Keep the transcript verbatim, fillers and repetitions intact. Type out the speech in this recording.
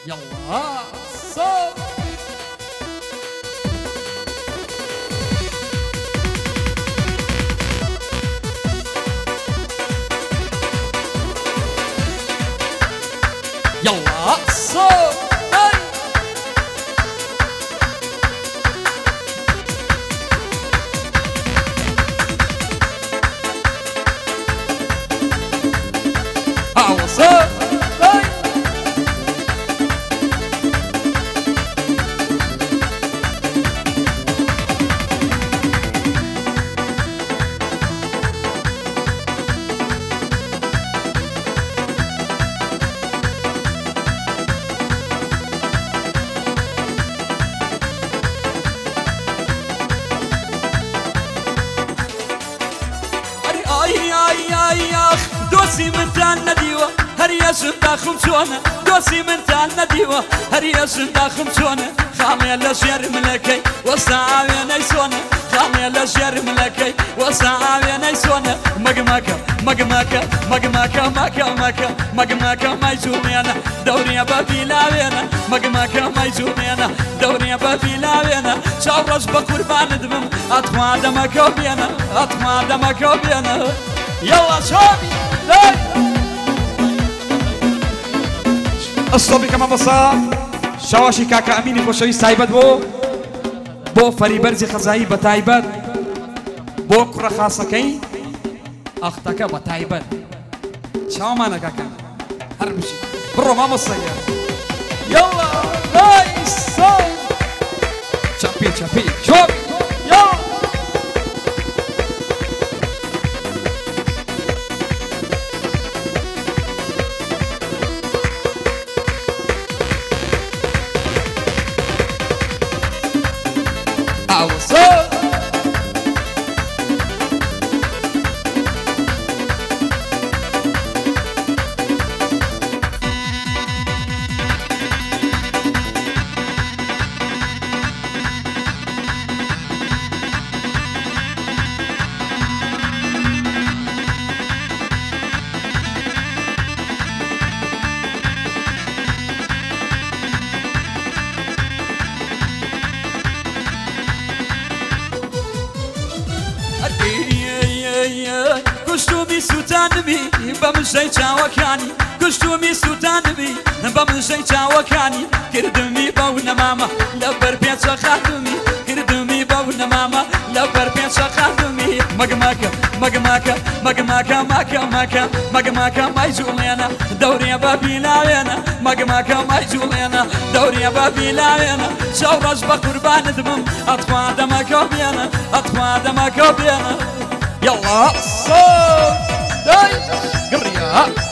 يلا صوت يلا صوت هاي صوت دوسي من تان نديوه هريا سنتا خمسونه دوسي من تان نديوه هريا سنتا خمسونه خامي لشير ملكي وصاوي نيسونه خامي لشير ملكي وصاوي نيسونه مقماكا مقماكا مقماكا ماكا ماكا مقماكا ما يزومينا دوري بابي لاوينا مقماكا ما يزومينا دوري بابي لاوينا شاورز بقربان دمم اطما دمك وبينا اطما دمك وبينا يلا شوبي الصوبي كما بصا شواشي كاكا اميني خوشوي سايبت بو بو فريبرزي خزائي بتايبت بو كرة خاصكي اختك بتايبت شو مانا كاكا هربشي برو ما مصير يلا نايس صوت شابي شابي شوبي يلا صوت كشتومي سوتانمي بمشي چاوكاني كشتومي سوتانمي بمشي چاوكاني كردمي بون ماما لبر بيت خاتمي كردمي بون ماما لبر بيت خاتمي مقماكا مقماكا مقماكا ماكا ماكا مقماكا ما يجولينا دوري بابي لاوينا مقماكا ما يجولينا دوري بابي لاوينا شورج بقربان دمم اطفى دمك وبينا اطفى دمك وبينا يلا صوت داي قرية